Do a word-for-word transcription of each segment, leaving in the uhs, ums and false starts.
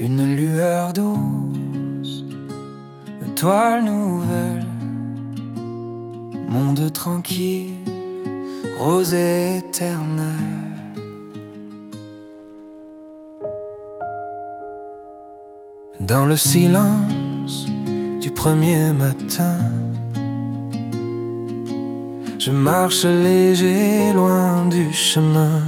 Une lueur douce, étoile nouvelle, monde tranquille, rosée éternelle. Dans le silence du premier matin, je marche léger loin du chemin.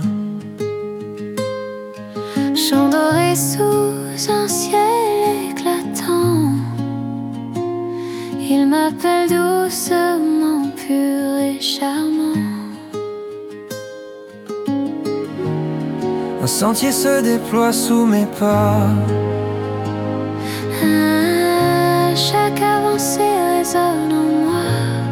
Chant doré sous un ciel éclatant, il m'appelle doucement, pur et charmant. Un sentier se déploie sous mes pas. Ah, chaque avancée résonne en moi.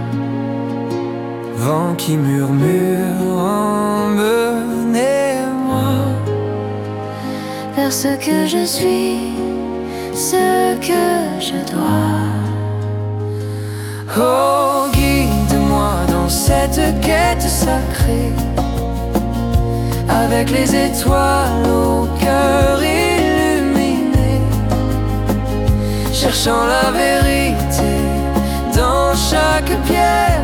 Vent qui murmure, emmenez-moi vers ce que je suis, ce que je dois. Oh, guide-moi dans cette quête sacrée, avec les étoiles au cœur illuminé, cherchant la vérité dans chaque pierre,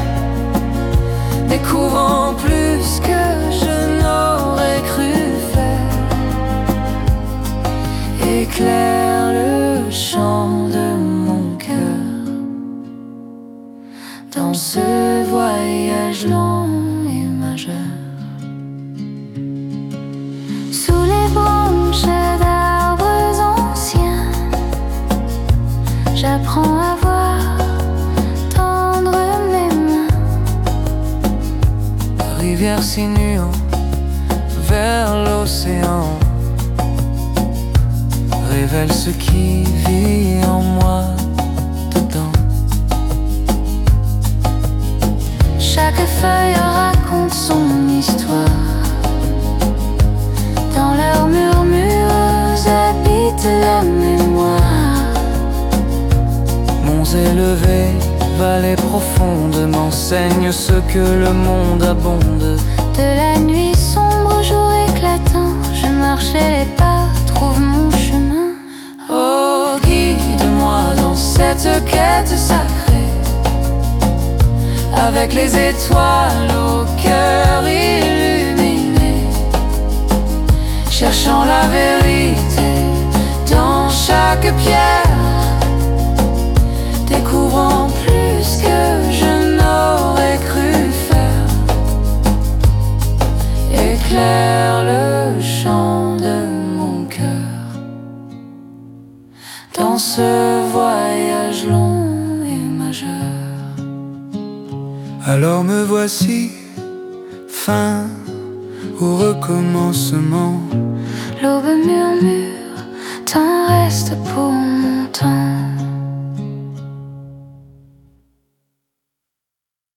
découvrant plus que je n'aurais cru faire. Éclaire le chant de mon cœur dans ce voyage long et majeur. Sous les branches d'arbres anciens, j'apprends à voir, tendre mes mains. Rivière sinuant vers l'océan, révèle ce qui vit en moi dedans. Chaque feuille raconte son histoire. Dans leurs murmures habite la mémoire. Monts élevés, vallées profondes m'enseignent ce que le monde abonde. De la nuit sombre au jour éclatant, je marchais les pas, trouve mon chemin. Oh, guide-moi dans cette quête sacrée, avec les étoiles au cœur illuminé, cherchant la vérité dans chaque pierre, découvrant plus que je n'aurais cru faire. Éclaire le chant de mon cœur dans ce voyage long et majeur. Alors me voici, fin au recommencement. L'aube murmure, temps reste pour